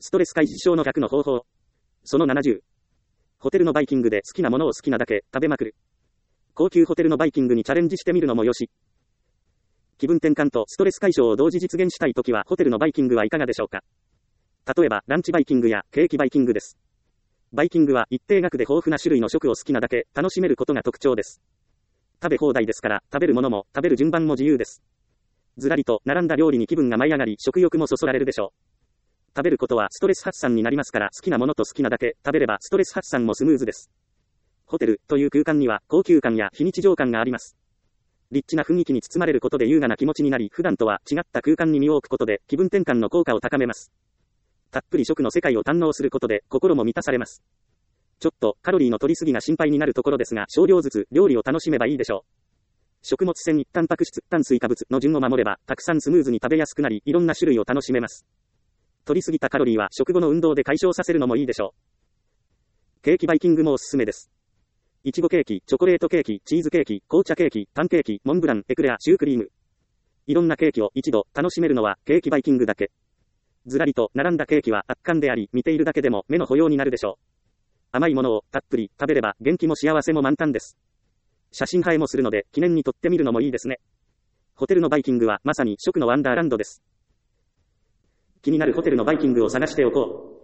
ストレス解消の逆の方法。その70。ホテルのバイキングで好きなものを好きなだけ食べまくる。高級ホテルのバイキングにチャレンジしてみるのもよし。気分転換とストレス解消を同時実現したいときはホテルのバイキングはいかがでしょうか。例えばランチバイキングやケーキバイキングです。バイキングは一定額で豊富な種類の食を好きなだけ楽しめることが特徴です。食べ放題ですから食べるものも食べる順番も自由です。ずらりと並んだ料理に気分が舞い上がり食欲もそそられるでしょう。食べることはストレス発散になりますから好きなものと好きなだけ食べればストレス発散もスムーズです。ホテルという空間には高級感や非日常感があります。リッチな雰囲気に包まれることで優雅な気持ちになり普段とは違った空間に身を置くことで気分転換の効果を高めます。たっぷり食の世界を堪能することで心も満たされます。ちょっとカロリーの取りすぎが心配になるところですが少量ずつ料理を楽しめばいいでしょう。食物繊維、タンパク質、炭水化物の順を守ればたくさんスムーズに食べやすくなりいろんな種類を楽しめます。取りすぎたカロリーは食後の運動で解消させるのもいいでしょう。ケーキバイキングもおすすめです。いちごケーキ、チョコレートケーキ、チーズケーキ、紅茶ケーキ、パンケーキ、モンブラン、エクレア、シュークリーム。いろんなケーキを一度楽しめるのはケーキバイキングだけ。ずらりと並んだケーキは圧巻であり、見ているだけでも目の保養になるでしょう。甘いものをたっぷり食べれば元気も幸せも満タンです。写真映えもするので記念に撮ってみるのもいいですね。ホテルのバイキングはまさに食のワンダーランドです。気になるホテルのバイキングを探しておこう。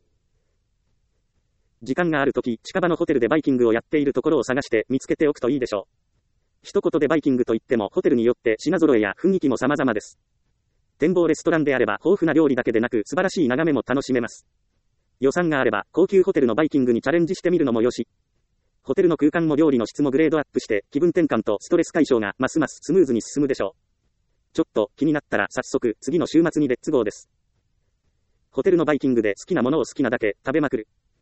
時間があるとき、近場のホテルでバイキングをやっているところを探して見つけておくといいでしょう。一言でバイキングといってもホテルによって品揃えや雰囲気も様々です。展望レストランであれば豊富な料理だけでなく素晴らしい眺めも楽しめます。予算があれば高級ホテルのバイキングにチャレンジしてみるのもよし。ホテルの空間も料理の質もグレードアップして気分転換とストレス解消がますますスムーズに進むでしょう。ちょっと気になったら早速次の週末にレッツゴーです。ホテルのバイキングで好きなものを好きなだけ食べまくる。